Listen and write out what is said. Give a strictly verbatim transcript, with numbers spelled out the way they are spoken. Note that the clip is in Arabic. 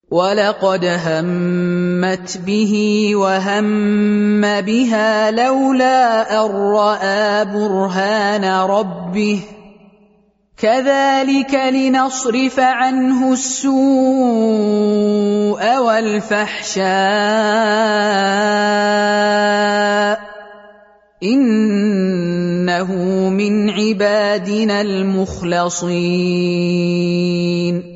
وَلَقَدْ هَمَّتْ بِهِ وَهَمَّ بِهَا لَوْلَا أَن رَّأَىٰ بُرْهَانَ رَبِّهِ ۚ كَذَٰلِكَ لِنَصْرِفَ عَنْهُ السُّوءَ وَالْفَحْشَاءَ ۚ إِنَّهُ مِنْ عِبَادِنَا الْمُخْلَصِينَ